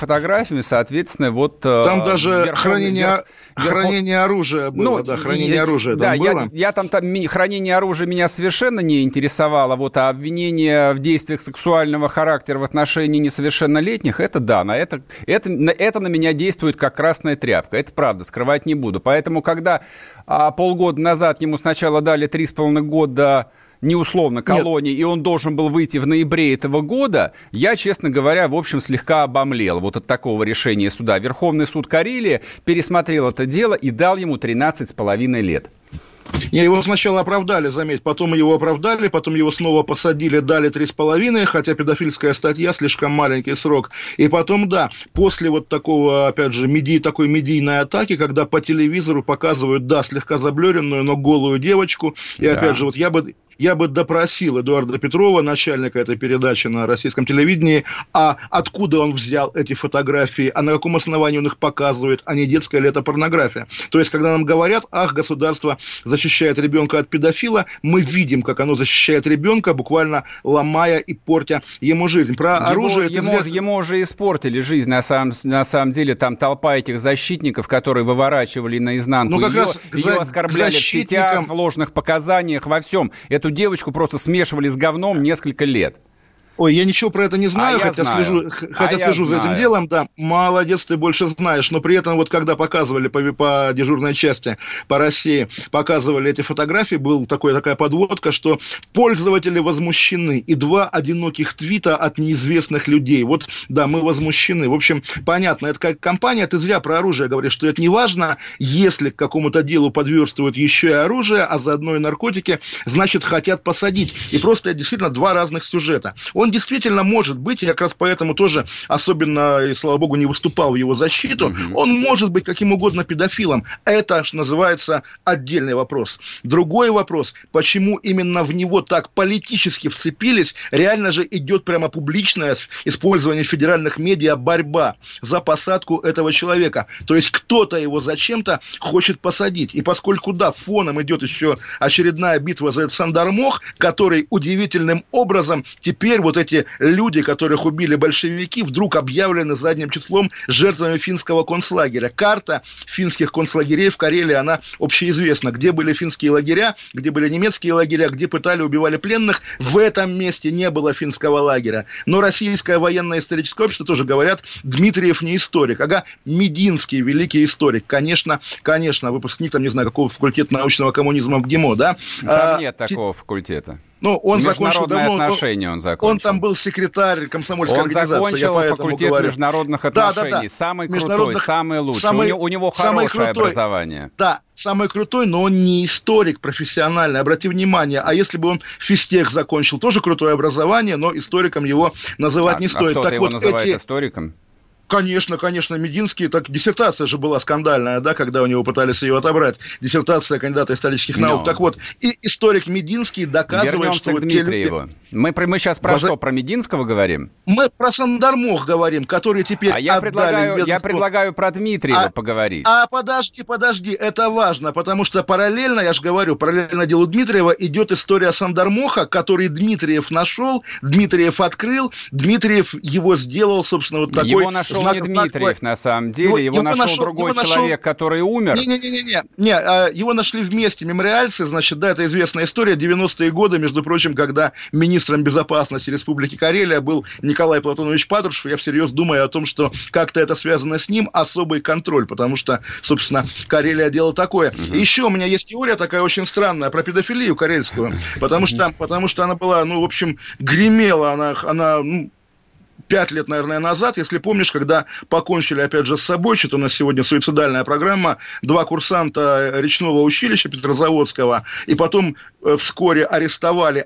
фотографиями, соответственно, вот... Там даже верховный, хранение, верх... хранение оружия было, ну, да, хранение и, оружия да, там я, было. я там, там, хранение оружия меня совершенно не интересовало, вот, а обвинение в действиях сексуального характера в отношении несовершеннолетних, это да, на это, это, это на меня действует как красная тряпка, это правда, скрывать не буду. Поэтому, когда а, полгода назад ему сначала дали три с половиной года... неусловно, колонии, Нет. и он должен был выйти в ноябре этого года, я, честно говоря, в общем, слегка обомлел вот от такого решения суда. Верховный суд Карелии пересмотрел это дело и дал ему тринадцать с половиной лет. Не, его сначала оправдали, заметь, потом его оправдали, потом его снова посадили, дали три с половиной, хотя педофильская статья, слишком маленький срок. И потом, да, после вот такого, опять же, меди, такой медийной атаки, когда по телевизору показывают, да, слегка заблюренную, но голую девочку, и да. опять же, вот я бы... Я бы допросил Эдуарда Петрова, начальника этой передачи на российском телевидении, а откуда он взял эти фотографии, а на каком основании он их показывает, а не детская ли это порнография. То есть, когда нам говорят, ах, государство защищает ребенка от педофила, мы видим, как оно защищает ребенка, буквально ломая и портя ему жизнь. Про ему, оружие... Ему, известно... ему уже испортили жизнь, на самом, на самом деле, там толпа этих защитников, которые выворачивали наизнанку ну, ее, ее за... оскорбляли защитникам... в сетях, в ложных показаниях, во всем. Эту девочку просто смешивали с говном несколько лет. Ой, я ничего про это не знаю, а хотя, знаю. слежу, хотя а слежу за этим делом, да, молодец, ты больше знаешь, но при этом вот когда показывали по, по дежурной части по России, показывали эти фотографии, была такой, такая подводка, что пользователи возмущены, и два одиноких твита от неизвестных людей, вот, да, мы возмущены, в общем, понятно, это как компания, ты зря про оружие говоришь, что это не важно, если к какому-то делу подверстывают еще и оружие, а заодно и наркотики, значит, хотят посадить, и просто это действительно два разных сюжета. Он действительно может быть, я как раз поэтому тоже особенно, и слава богу, не выступал в его защиту, mm-hmm. он может быть каким угодно педофилом. Это, что называется, отдельный вопрос. Другой вопрос, почему именно в него так политически вцепились, реально же идет прямо публичное использование федеральных медиа, борьба за посадку этого человека. То есть кто-то его зачем-то хочет посадить. И поскольку, да, фоном идет еще очередная битва за этот Сандармох, который удивительным образом теперь вот эти люди, которых убили большевики, вдруг объявлены задним числом жертвами финского концлагеря. Карта финских концлагерей в Карелии, она общеизвестна. Где были финские лагеря, где были немецкие лагеря, где пытали, убивали пленных, в этом месте не было финского лагеря. Но российское военное историческое общество тоже говорят, Дмитриев не историк. Ага, Мединский, великий историк. Конечно, конечно, выпускник, там, не знаю, какого факультета научного коммунизма в ГИМО, да? Там а, нет такого факультета. Ну, он закончил давно, отношения он закончил. Он там был секретарь комсомольской он организации. Он закончил факультет говорю. международных отношений. Да, да, да. Самый крутой, самый лучший. Самый, у, него, у него хорошее крутой, образование. Да, самый крутой, но он не историк профессиональный. Обрати внимание, а если бы он физтех закончил, тоже крутое образование, но историком его называть а, не стоит. А кто-то так его вот называет эти... историком? Конечно, конечно, Мединский, так диссертация же была скандальная, да, когда у него пытались ее отобрать. Диссертация кандидата исторических наук. No. Так вот, и историк Мединский доказывает, Вернемся что... к Дмитриеву. Те... Мы, мы сейчас про Воз... что, про Мединского говорим? Мы про Сандармох говорим, который теперь А я предлагаю, я предлагаю про Дмитриева а, поговорить. А подожди, подожди, это важно, потому что параллельно, я же говорю, параллельно делу Дмитриева идет история Сандармоха, который Дмитриев нашел, Дмитриев открыл, Дмитриев его сделал, собственно, вот такой... Его нашел знак, не Дмитриев, знак... на самом деле, его, его, его нашел, нашел другой его человек, нашел... который умер. Не-не-не, не, его нашли вместе мемориальцы, значит, да, это известная история, девяностые годы, между прочим, когда министром безопасности Республики Карелия был Николай Платонович Патрушев, я всерьез думаю о том, что как-то это связано с ним, особый контроль, потому что, собственно, Карелия делала такое. Uh-huh. И еще у меня есть теория такая очень странная про педофилию карельскую, потому uh-huh. что, потому что она была, ну, в общем, гремела, она, она ну, пять лет, наверное, назад, если помнишь, когда покончили, опять же, с собой, что-то у нас сегодня суицидальная программа, два курсанта речного училища Петрозаводского, и потом вскоре арестовали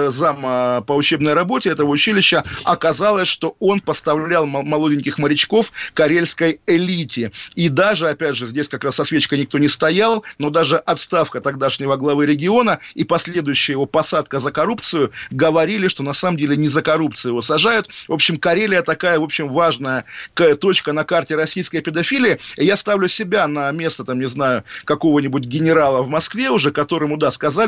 зама по учебной работе этого училища, оказалось, что он поставлял молоденьких морячков карельской элите. И даже, опять же, здесь как раз со свечкой никто не стоял, но даже отставка тогдашнего главы региона и последующая его посадка за коррупцию говорили, что на самом деле не за коррупцию его сажают. В общем, Карелия такая, в общем, важная точка на карте российской педофилии. И я ставлю себя на место, там, не знаю, какого-нибудь генерала в Москве уже, которому, да, сказали,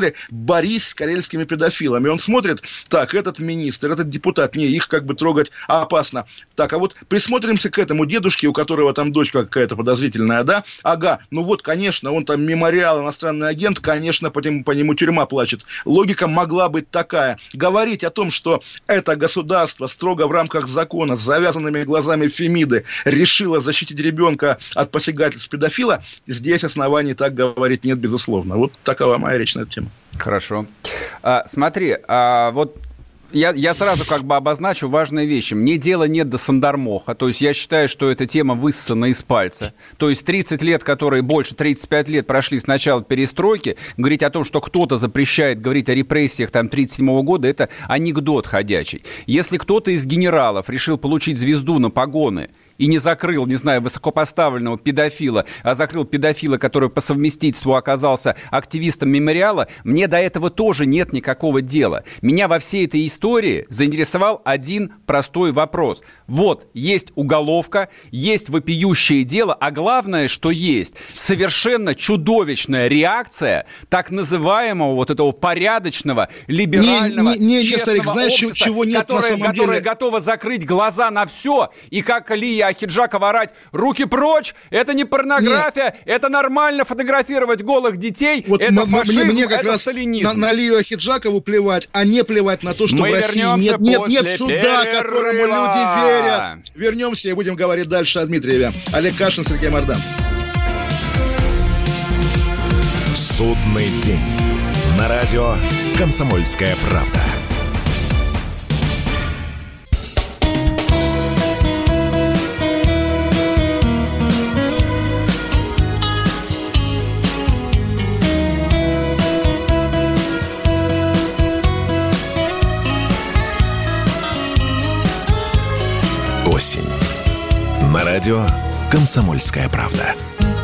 борись с карельскими педофилами. Он смотрит, так, этот министр, этот депутат, не, их как бы трогать опасно. Так, а вот присмотримся к этому дедушке, у которого там дочка какая-то подозрительная, да? Ага, ну вот, конечно, он там мемориал, иностранный агент, конечно, по нему, по нему тюрьма плачет. Логика могла быть такая. Говорить о том, что это государство строго в рамках закона с завязанными глазами Фемиды решило защитить ребенка от посягательств педофила, здесь оснований так говорить нет, безусловно. Вот такова моя речь на эту тему. Хорошо. А, смотри, а вот Я, я сразу как бы обозначу важные вещи. Мне дела нет до Сандармоха. То есть я считаю, что эта тема высосана из пальца. То есть тридцать лет, которые больше, тридцать пять лет прошли с начала перестройки, говорить о том, что кто-то запрещает говорить о репрессиях там тридцать седьмого года, это анекдот ходячий. Если кто-то из генералов решил получить звезду на погоны и не закрыл, не знаю, высокопоставленного педофила, а закрыл педофила, который по совместительству оказался активистом мемориала, мне до этого тоже нет никакого дела. Меня во всей этой истории заинтересовал один простой вопрос. Вот, есть уголовка, есть вопиющее дело, а главное, что есть совершенно чудовищная реакция так называемого вот этого порядочного, либерального, не, не, не, честного не, старик, знаешь, общества, чего нет которое, на самом которое деле? готово закрыть глаза на все, и как Лия Ахеджакова орать: руки прочь, это не порнография, Нет. это нормально фотографировать голых детей, вот это м- фашизм, мне, мне как это раз сталинизм. На, на Лию Ахеджакову плевать, а не плевать на то, что Мы в России нет, нет, нет суда, перерыва. которому люди верят. Вернемся и будем говорить дальше о Дмитриеве. Олег Кашин, Сергей Мордан. Судный день. На радио «Комсомольская правда». Осень. На радио «Комсомольская правда».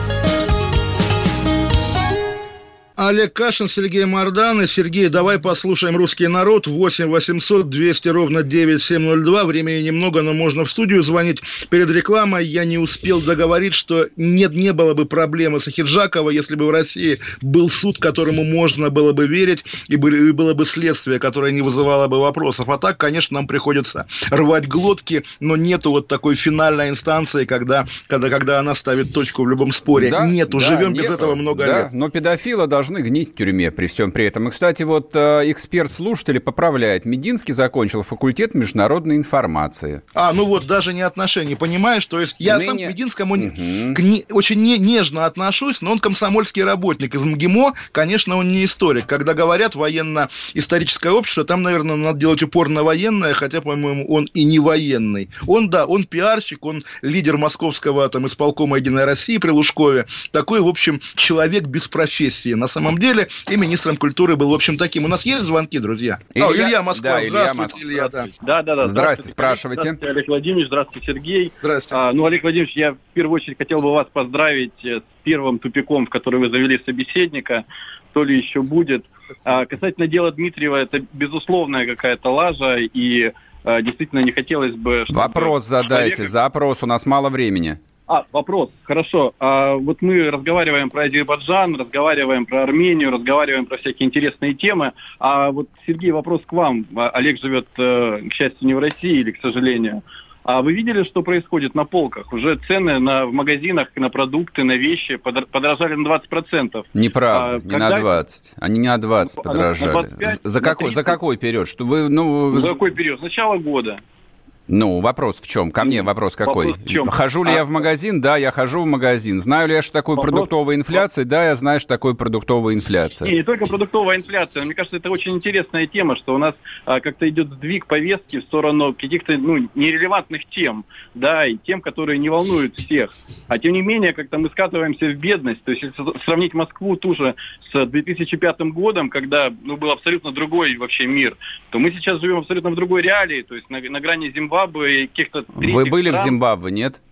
Олег Кашин, Сергей Мордан. И, Сергей, давай послушаем «Русский народ». восемь восемьсот двести ровно девять семь ноль два. Времени немного, но можно в студию звонить. Перед рекламой я не успел договорить, что нет, не было бы проблемы с Ахеджаковой, если бы в России был суд, которому можно было бы верить, и было бы следствие, которое не вызывало бы вопросов. А так, конечно, нам приходится рвать глотки, но нету вот такой финальной инстанции, когда, когда, когда она ставит точку в любом споре. Да, нету, да, живем нету, без этого много да, лет. Но педофилы должны гнить в тюрьме при всем при этом. И, кстати, вот э, эксперт-слушатель поправляет. Мединский закончил факультет международной информации. А, ну вот, даже не отношения, понимаешь? То есть я Ныне... сам к Мединскому угу. к не, очень не, нежно отношусь, но он комсомольский работник из МГИМО, конечно, он не историк. Когда говорят военно-историческое общество, там, наверное, надо делать упор на военное, хотя, по-моему, он и не военный. Он, да, он пиарщик, он лидер московского там исполкома «Единой России» при Лужкове. Такой, в общем, человек без профессии. На самом деле, и министром культуры был, в общем, таким. У нас есть звонки, друзья? Илья, О, Илья Москва. Да, здравствуйте, Илья Москва. Илья. Да. Да, да, да. Здравствуйте, спрашивайте. Здравствуйте, Олег Владимирович, здравствуйте, Сергей. Здравствуйте. А, ну, Олег Владимирович, я в первую очередь хотел бы вас поздравить с первым тупиком, в который вы завели собеседника. То ли еще будет. А, касательно дела Дмитриева, это безусловная какая-то лажа, и а, действительно не хотелось бы... Вопрос задайте, человека... запрос, у нас мало времени. А, вопрос, хорошо. А, вот мы разговариваем про Азербайджан, разговариваем про Армению, разговариваем про всякие интересные темы. А вот, Сергей, вопрос к вам. Олег живет, к счастью, не в России или, к сожалению. А вы видели, что происходит на полках? Уже цены на, в магазинах на продукты, на вещи подорожали на двадцать процентов. Неправда, а, не когда... на двадцать. Они не на двадцать ну, подорожали. На двадцать пять, за, какой, за какой период? Что вы, ну... За какой период? С начала года. Ну, вопрос в чем? Ко мне вопрос какой? Вопрос в чем? Хожу ли а... я в магазин? Да, я хожу в магазин. Знаю ли я, что такое вопрос... продуктовая инфляция? Да, я знаю, что такое продуктовая инфляция. Не, не только продуктовая инфляция. Мне кажется, это очень интересная тема, что у нас а, как-то идет сдвиг повестки в сторону каких-то ну, нерелевантных тем, да, и тем, которые не волнуют всех. А тем не менее, как-то мы скатываемся в бедность. То есть, если сравнить Москву ту же с две тысячи пятым годом, когда ну, был абсолютно другой вообще мир, то мы сейчас живем абсолютно в другой реалии, то есть на, на грани Зимбабве, и каких-то Вы были стран. В Зимбабве, нет?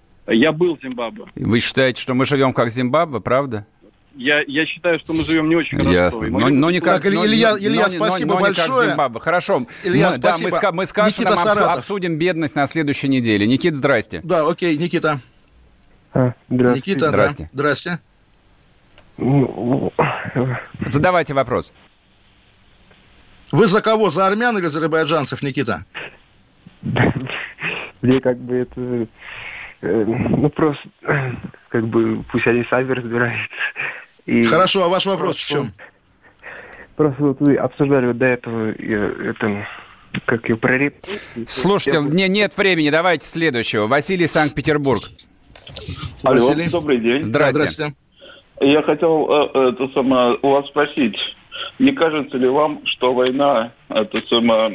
Я был в Зимбабве. Вы считаете, что мы живем как Зимбабве, правда? Я, я считаю, что мы живем не очень хорошо. Ясно. Но, но не как, так, но, Илья, но, Илья, но, спасибо но, но большое. Не как Зимбабве. Хорошо. Илья, мы, да, мы, с, мы с Кашином обсу, обсудим бедность на следующей неделе. Никит, здрасте. Да, окей, Никита. А, здравствуйте. Никита, здрасте. Да. Здрасте. Задавайте вопрос. Вы за кого? За армян или за азербайджанцев, Никита? Мне как бы это... Ну, просто, как бы, пусть они сами разбираются. И Хорошо, а ваш вопрос в чем? Просто вот вы обсуждали вот до этого, это, как и про реп... Слушайте, мне нет времени, давайте следующего. Василий, Санкт-Петербург. Алло, Василий. добрый день. Здрасте. Здравствуйте. Я хотел э, это самое, у вас спросить, не кажется ли вам, что война это самое,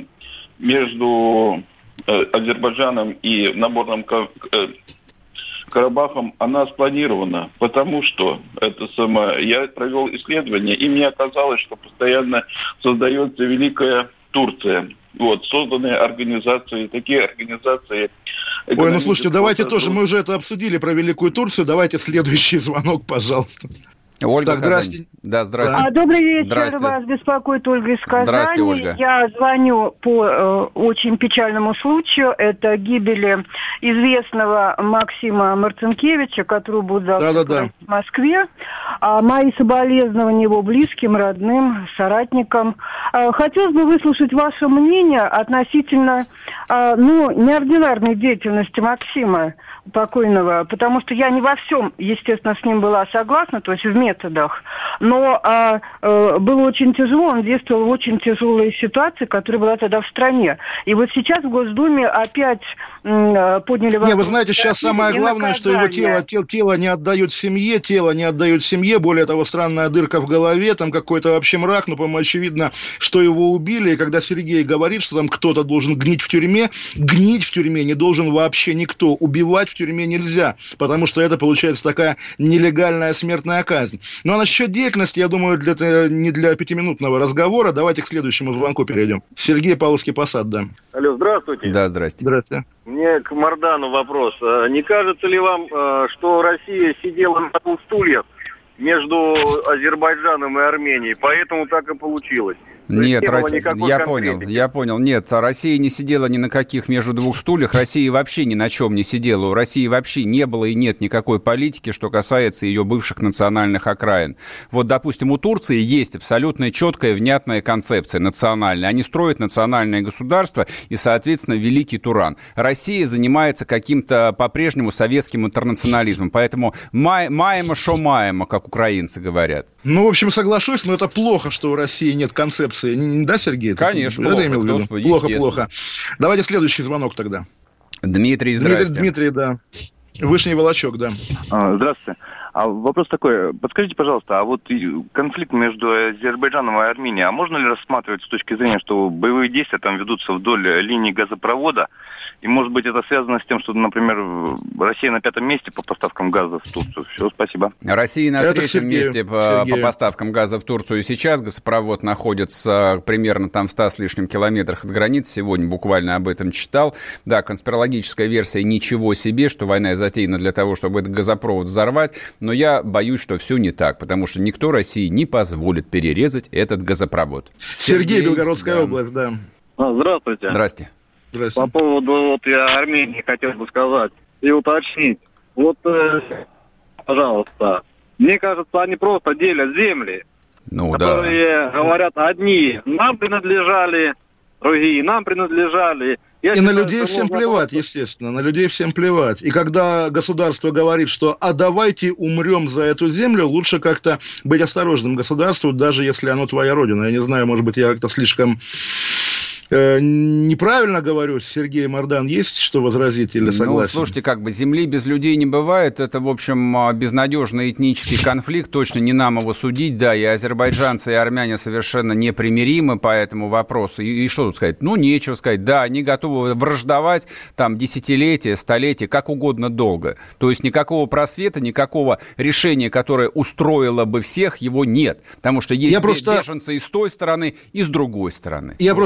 между э, Азербайджаном и Нагорным э, Карабахом, она спланирована? Потому что это самое, я провел исследование, и мне оказалось, что постоянно создается Великая Турция. Вот, созданные организации, такие организации... Ой, ну слушайте, давайте тоже, мы уже это обсудили про Великую Турцию, давайте следующий звонок, пожалуйста. Ольга, так, здрасте. Да, здравствуйте. А, добрый вечер, Здрасте. Вас беспокоит Ольга из Казани. Здрасте, Ольга. Я звоню по э, очень печальному случаю. Это гибели известного Максима Марцинкевича, которого будут завтра да, да, да. в Москве. А, мои соболезнования его близким, родным, соратникам. А, хотелось бы выслушать ваше мнение относительно а, ну, неординарной деятельности Максима покойного, потому что я не во всем, естественно, с ним была согласна, то есть в методах, но а, а, было очень тяжело, он действовал в очень тяжелой ситуации, которая была тогда в стране. И вот сейчас в Госдуме опять м, подняли вопрос. Не, вы знаете, сейчас самое главное, что его тело, тело, тело не отдают семье, тело не отдают семье, более того, странная дырка в голове, там какой-то вообще мрак, но, по-моему, очевидно, что его убили, и когда Сергей говорит, что там кто-то должен гнить в тюрьме, гнить в тюрьме не должен вообще никто, убивать в тюрьме нельзя, потому что это получается такая нелегальная смертная казнь. Ну а насчет деятельности, я думаю, для, не для пятиминутного разговора, давайте к следующему звонку перейдем. Сергей, Павловский Посад, да. Алло, здравствуйте. Да, здрасте. Здравствуйте. Мне к Мардану вопрос. Не кажется ли вам, что Россия сидела на двух стульях между Азербайджаном и Арменией, поэтому так и получилось? Нет, не Россия, я понял, я понял. Нет, Россия не сидела ни на каких между двух стульях, Россия вообще ни на чем не сидела. У России вообще не было и нет никакой политики, что касается ее бывших национальных окраин. Вот, допустим, у Турции есть абсолютно четкая, внятная концепция национальная. Они строят национальное государство и, соответственно, Великий Туран. Россия занимается каким-то по-прежнему советским интернационализмом, поэтому май, маемо шо маемо, как украинцы говорят. Ну, в общем, соглашусь, но это плохо, что у России нет концепции. Да, Сергей? Конечно, это плохо. Имел в виду? Плохо, плохо. Давайте следующий звонок тогда. Дмитрий, здрасте. Дмитрий, Дмитрий, да. Вышний Волочок, да. А, здравствуйте. А вопрос такой. Подскажите, пожалуйста, а вот конфликт между Азербайджаном и Арменией, а можно ли рассматривать с точки зрения, что боевые действия там ведутся вдоль линии газопровода? И, может быть, это связано с тем, что, например, Россия на пятом месте по поставкам газа в Турцию. Все, спасибо. Россия на это третьем Сергею, месте по, по поставкам газа в Турцию. Сейчас газопровод находится примерно там в ста с лишним километрах от границы. Сегодня буквально об этом читал. Да, конспирологическая версия ничего себе, что война затеяна для того, чтобы этот газопровод взорвать. Но я боюсь, что все не так, потому что никто России не позволит перерезать этот газопровод. Сергей, Сергей Белгородская да. область, да. А, здравствуйте. Здрасте. По поводу вот я Армении хотел бы сказать и уточнить. Вот, э, пожалуйста, мне кажется, они просто делят земли, ну, которые да. говорят, одни нам принадлежали, другие нам принадлежали. Я и считаю, на людей всем плевать, просто... естественно, на людей всем плевать. И когда государство говорит, что «а давайте умрем за эту землю», лучше как-то быть осторожным государству, даже если оно твоя родина. Я не знаю, может быть, я как-то слишком... Неправильно говорю, Сергей Мардан, есть что возразить или согласен? Ну, слушайте, как бы земли без людей не бывает. Это, в общем, безнадежный этнический конфликт. Точно не нам его судить. Да, и азербайджанцы, и армяне совершенно непримиримы по этому вопросу. И, и что тут сказать? Ну, нечего сказать. Да, они готовы враждовать там десятилетия, столетия, как угодно долго. То есть никакого просвета, никакого решения, которое устроило бы всех, его нет. Потому что есть Я просто... беженцы и с той стороны, и с другой стороны. Я вот просто думаю,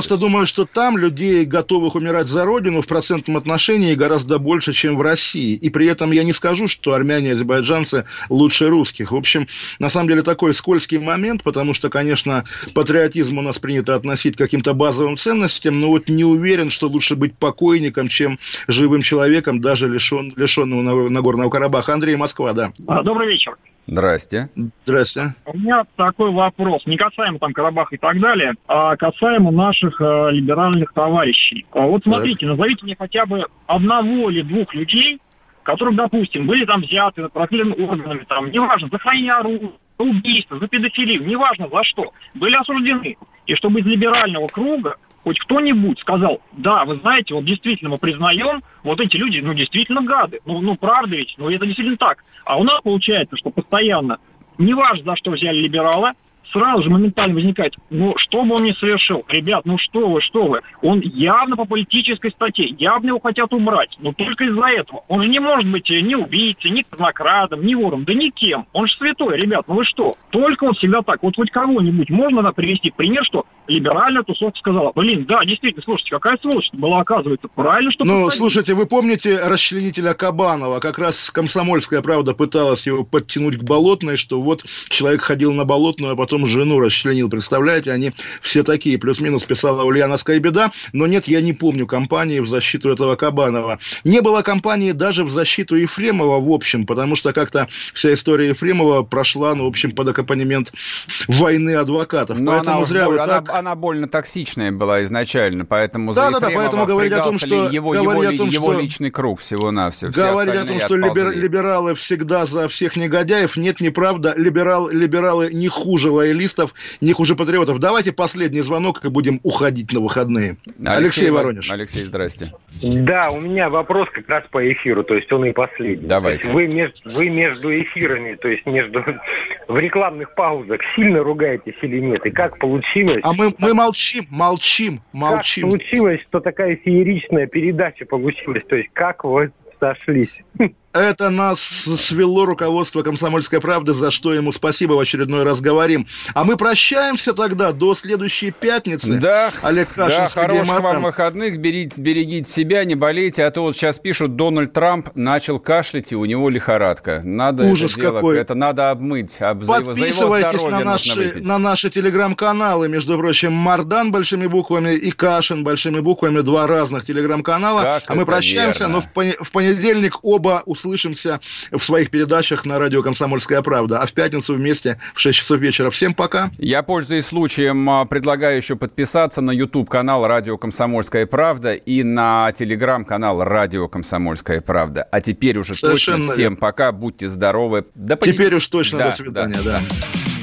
что там людей, готовых умирать за родину, в процентном отношении гораздо больше, чем в России. И при этом я не скажу, что армяне и азербайджанцы лучше русских. В общем, на самом деле такой скользкий момент, потому что, конечно, патриотизм у нас принято относить к каким-то базовым ценностям, но вот не уверен, что лучше быть покойником, чем живым человеком, даже лишен, лишенного Нагорного Карабаха. Андрей, Москва, да. Добрый вечер. Здрасте. Здрасте. У меня такой вопрос, не касаемо там Карабаха и так далее, а касаемо наших э, либеральных товарищей. А вот смотрите, так. Назовите мне хотя бы одного или двух людей, которые, допустим, были там взяты правоохранительными органами, там, неважно, за хранение оружия, за убийство, за педофилию, неважно за что, были осуждены. И чтобы из либерального круга хоть кто-нибудь сказал, да, вы знаете, вот действительно мы признаем, вот эти люди, ну, действительно гады. Ну, ну правда ведь, ну, это действительно так. А у нас получается, что постоянно, неважно, за что взяли либерала, сразу же моментально возникает, ну, что бы он ни совершил, ребят, ну что вы, что вы, он явно по политической статье, явно его хотят убрать, но только из-за этого. Он же не может быть ни убийцей, ни казнокрадом, ни вором, да никем. Он же святой, ребят, ну вы что? Только он всегда так. Вот хоть кого-нибудь можно да, привести пример, что либеральная тусовка сказала, блин, да, действительно, слушайте, какая сволочь была, оказывается, правильно, что... Ну, слушайте, вы помните расчленителя Кабанова? Как раз «Комсомольская правда» пыталась его подтянуть к Болотной, что вот человек ходил на Болотную, а потом жену расчленил, представляете, они все такие, плюс-минус писала Ульяновская беда, но нет, я не помню кампании в защиту этого Кабанова. Не было кампании даже в защиту Ефремова, в общем, потому что как-то вся история Ефремова прошла, ну, в общем, под аккомпанемент войны адвокатов. Но поэтому она, зря боль, так... она, она больно токсичная была изначально, поэтому да, за да, Ефремова да, поэтому говорить о том, что, его, его, о том, его что... личный круг всего-навсего. Говорить о том, что либер, либералы всегда за всех негодяев, нет, неправда. Либерал, либералы не хуже лоялистов, не хуже патриотов. Давайте последний звонок и будем уходить на выходные. Алексей, Алексей Воронеж. Алексей, здрасте. Да, у меня вопрос как раз по эфиру, то есть он и последний. Давайте. Вы, между, вы между эфирами, то есть между в рекламных паузах сильно ругаетесь или нет? И как получилось... А мы, мы молчим, молчим, молчим. Как получилось, что такая фееричная передача получилась? То есть как вы сошлись? Это нас свело руководство «Комсомольской правды», за что ему спасибо в очередной раз говорим. А мы прощаемся тогда до следующей пятницы. Да, Олег Кашин, да, хороших вам выходных, берите, берегите себя, не болейте. А то вот сейчас пишут, Дональд Трамп начал кашлять, и у него лихорадка. Надо Ужас это дело, какой. Это надо обмыть. Об, Подписывайтесь за его, за его на, наши, на наши телеграм-каналы. Между прочим, Мардан большими буквами и Кашин большими буквами. Два разных телеграм-канала. Как а мы прощаемся, верно. Но в понедельник оба услышимся в своих передачах на радио «Комсомольская правда». А в пятницу вместе в шесть часов вечера. Всем пока. Я, пользуясь случаем, предлагаю еще подписаться на YouTube-канал «Радио Комсомольская правда» и на Телеграм-канал «Радио Комсомольская правда». А теперь уже Совершенно точно всем верно. Пока. Будьте здоровы. До понед... Теперь уж точно да, до свидания. Да, да.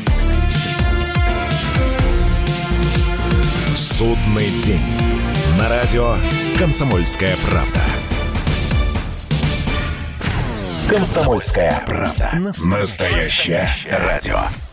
Судный день. На радио «Комсомольская правда». «Комсомольская правда». Настоящее радио.